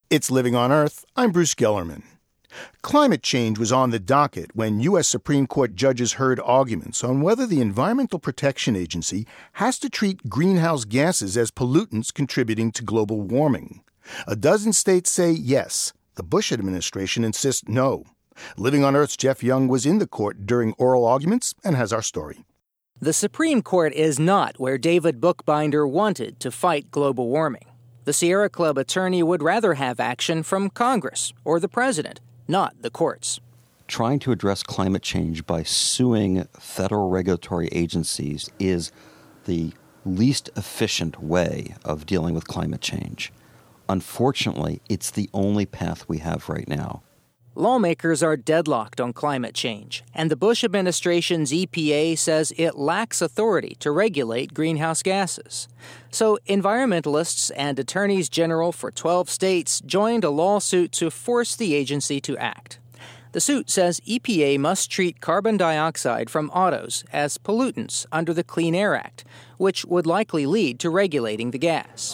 It's Living on Earth. I'm Bruce Gellerman. Climate change was on the docket when U.S. Supreme Court judges heard arguments on whether the Environmental Protection Agency has to treat greenhouse gases as pollutants contributing to global warming. A dozen states say yes. The Bush administration insists no. Living on Earth's Jeff Young was in the court during oral arguments and has our story. The Supreme Court is not where David Bookbinder wanted to fight global warming. The Sierra Club attorney would rather have action from Congress or the president, not the courts. Trying to address climate change by suing federal regulatory agencies is the least efficient way of dealing with climate change. Unfortunately, it's the only path we have right now. Lawmakers are deadlocked on climate change, and the Bush administration's EPA says it lacks authority to regulate greenhouse gases. So environmentalists and attorneys general for 12 states joined a lawsuit to force the agency to act. The suit says EPA must treat carbon dioxide from autos as pollutants under the Clean Air Act, which would likely lead to regulating the gas.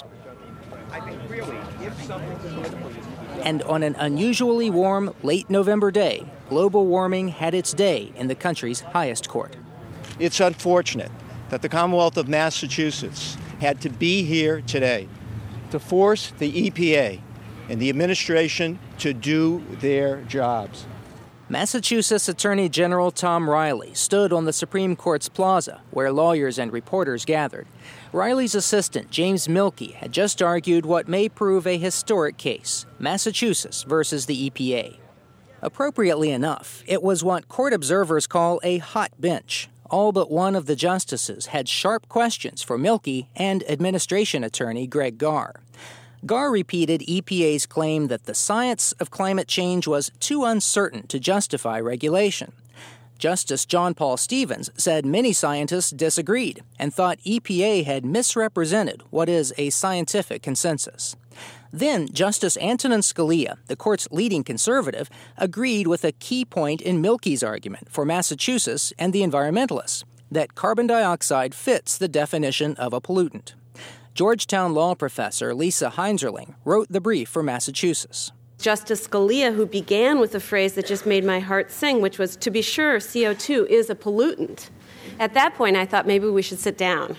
And on an unusually warm, late November day, global warming had its day in the country's highest court. It's unfortunate that the Commonwealth of Massachusetts had to be here today to force the EPA and the administration to do their jobs. Massachusetts Attorney General Tom Riley stood on the Supreme Court's plaza, where lawyers and reporters gathered. Riley's assistant, James Milkey, had just argued what may prove a historic case, Massachusetts versus the EPA. Appropriately enough, it was what court observers call a hot bench. All but one of the justices had sharp questions for Milkey and administration attorney Greg Garr. Garr repeated EPA's claim that the science of climate change was too uncertain to justify regulation. Justice John Paul Stevens said many scientists disagreed and thought EPA had misrepresented what is a scientific consensus. Then Justice Antonin Scalia, the court's leading conservative, agreed with a key point in Milkey's argument for Massachusetts and the environmentalists, that carbon dioxide fits the definition of a pollutant. Georgetown law professor Lisa Heinzerling wrote the brief for Massachusetts. Justice Scalia, who began with a phrase that just made my heart sing, which was, to be sure, CO2 is a pollutant. At that point, I thought maybe we should sit down.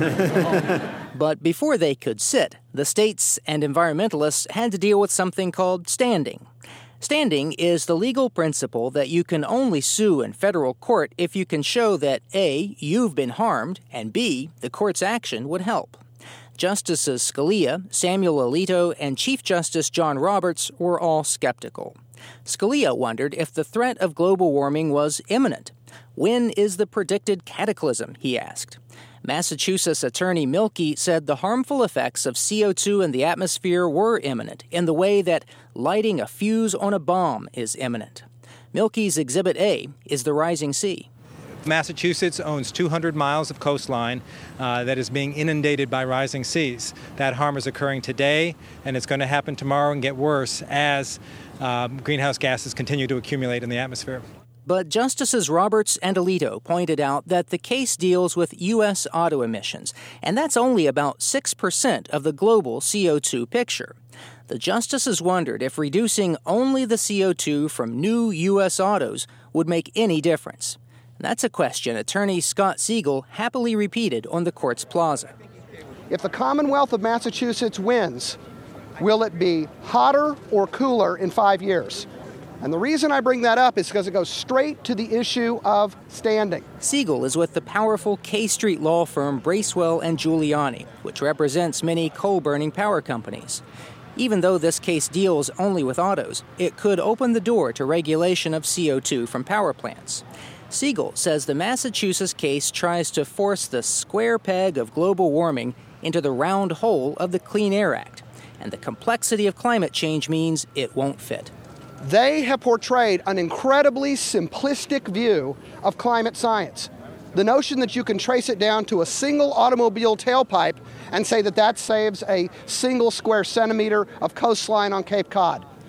But before they could sit, the states and environmentalists had to deal with something called standing. Standing is the legal principle that you can only sue in federal court if you can show that A, you've been harmed, and B, the court's action would help. Justices Scalia, Samuel Alito, and Chief Justice John Roberts were all skeptical. Scalia wondered if the threat of global warming was imminent. When is the predicted cataclysm, he asked. Massachusetts Attorney Milkey said the harmful effects of CO2 in the atmosphere were imminent, in the way that lighting a fuse on a bomb is imminent. Milkey's Exhibit A is the rising sea. Massachusetts owns 200 miles of coastline that is being inundated by rising seas. That harm is occurring today, and it's going to happen tomorrow and get worse as greenhouse gases continue to accumulate in the atmosphere. But Justices Roberts and Alito pointed out that the case deals with U.S. auto emissions, and that's only about 6% of the global CO2 picture. The justices wondered if reducing only the CO2 from new U.S. autos would make any difference. That's a question attorney Scott Siegel happily repeated on the court's plaza. If the Commonwealth of Massachusetts wins, will it be hotter or cooler in 5 years? And the reason I bring that up is because it goes straight to the issue of standing. Siegel is with the powerful K Street law firm Bracewell and Giuliani, which represents many coal-burning power companies. Even though this case deals only with autos, it could open the door to regulation of CO2 from power plants. Siegel says the Massachusetts case tries to force the square peg of global warming into the round hole of the Clean Air Act, and the complexity of climate change means it won't fit. They have portrayed an incredibly simplistic view of climate science. The notion that you can trace it down to a single automobile tailpipe and say that that saves a single square centimeter of coastline on Cape Cod.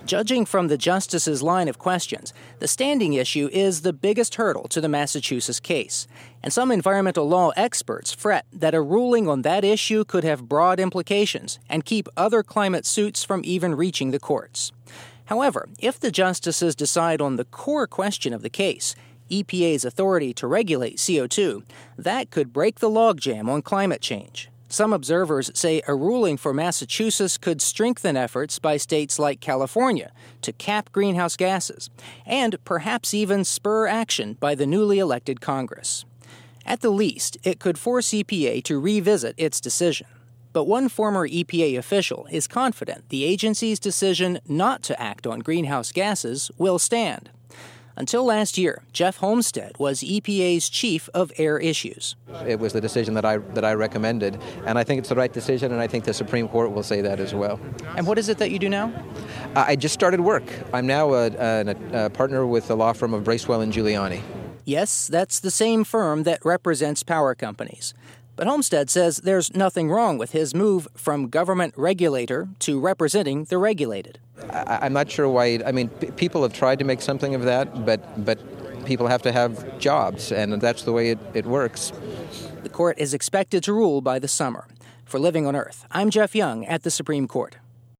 Judging from the justice's line of questions, the standing issue is the biggest hurdle to the Massachusetts case, and some environmental law experts fret that a ruling on that issue could have broad implications and keep other climate suits from even reaching the courts. However, if the justices decide on the core question of the case, EPA's authority to regulate CO2, that could break the logjam on climate change. Some observers say a ruling for Massachusetts could strengthen efforts by states like California to cap greenhouse gases, and perhaps even spur action by the newly elected Congress. At the least, it could force EPA to revisit its decision. But one former EPA official is confident the agency's decision not to act on greenhouse gases will stand. Until last year, Jeff Homestead was EPA's chief of air issues. It was the decision that I recommended, and I think it's the right decision, and I think the Supreme Court will say that as well. And what is it that you do now? I just started work. I'm now a partner with the law firm of Bracewell and Giuliani. Yes, that's the same firm that represents power companies. But Homestead says there's nothing wrong with his move from government regulator to representing the regulated. I'm not sure why. People have tried to make something of that, but people have to have jobs, and that's the way it works. The court is expected to rule by the summer. For Living on Earth, I'm Jeff Young at the Supreme Court.